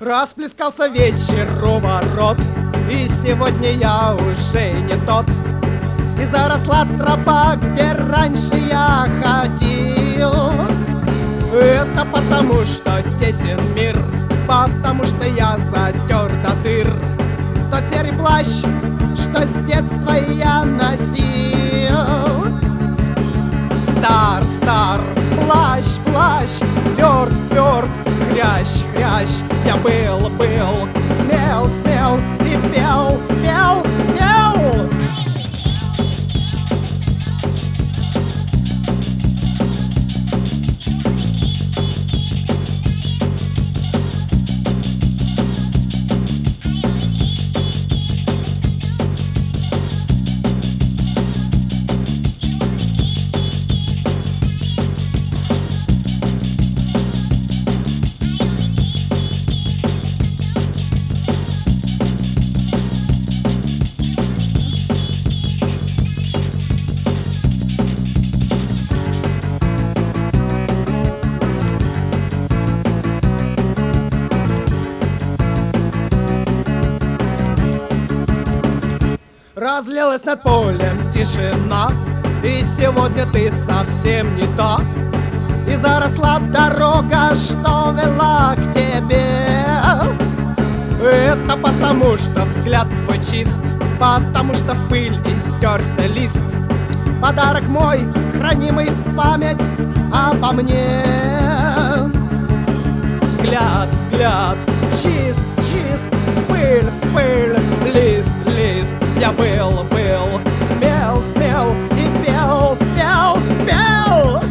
Расплескался вечер у ворот, и сегодня я уже не тот. И заросла тропа, где раньше я ходил. Это потому, что тесен мир, потому что я затер до дыр. Тот серый плащ, что с детства я носил. Стар, стар, плащ, плащ, тверд, тверд, хрящ, хрящ. Я был, смел, смел и пел, пел, пел. Разлилась над полем тишина, и сегодня ты совсем не та. И заросла дорога, что вела к тебе. Это потому, что взгляд твой чист, потому что в пыль истерся лист. Подарок мой, хранимый память обо мне. Взгляд, взгляд, чист, чист, пыль, пыль, лист, лист. Я был, смел, смел и пел, пел, пел.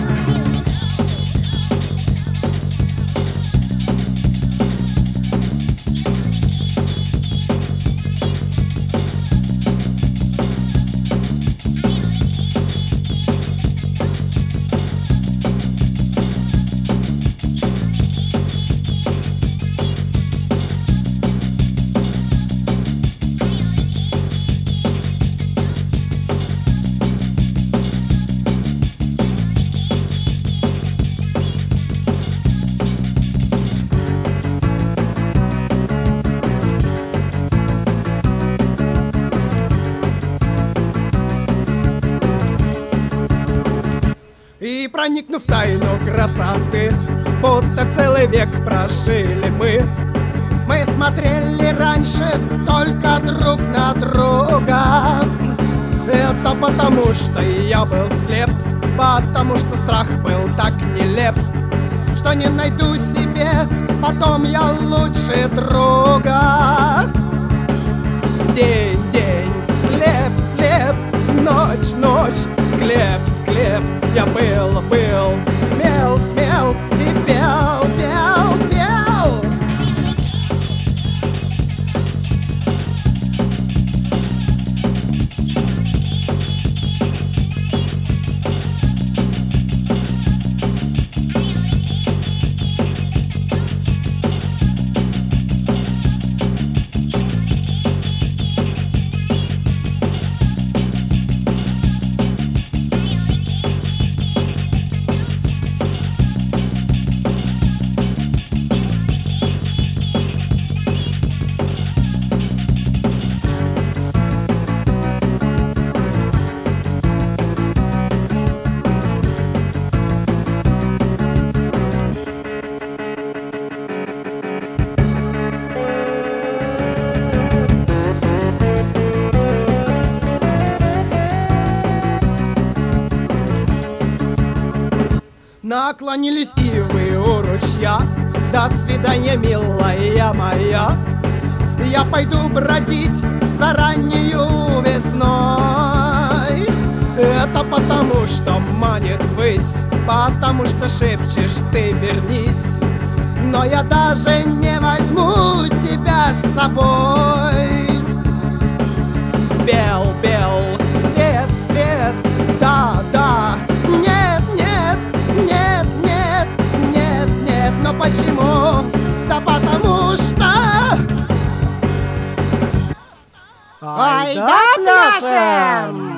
И проникнув в тайну красоты, будто целый век прожили мы смотрели раньше только друг на друга. Это потому, что я был слеп, потому что страх был так нелеп, что не найду себе потом я лучше друга. День, день, слеп, слеп, ночь, ночь, склеп, склеп. Я был, смел, смел и пел, пел, пел. Наклонились ивы у ручья. До свидания, милая моя. Я пойду бродить за раннею весной. Это потому, что манит ввысь, потому что шепчешь ты вернись. Но я даже не возьму тебя с собой. Бел, бел, свет, свет, да, да. Нет, нет, нет, нет, нет, нет. Но почему? Да потому что... Ай да пляшем!